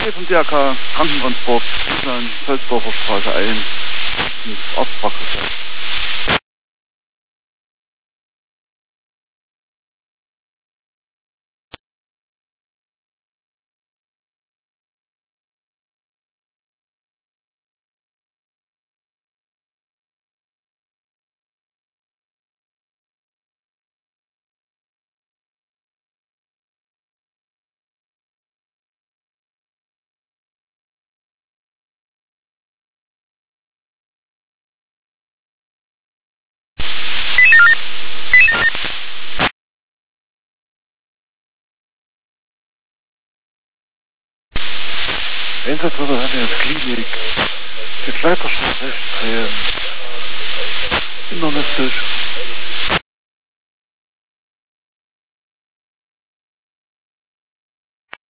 Hier vom DRK Krankentransport, Salzdorfer Straße 1, Arztpraxis. Einsatzleiter an der Klinik, die Leiterschaft recht internistisch.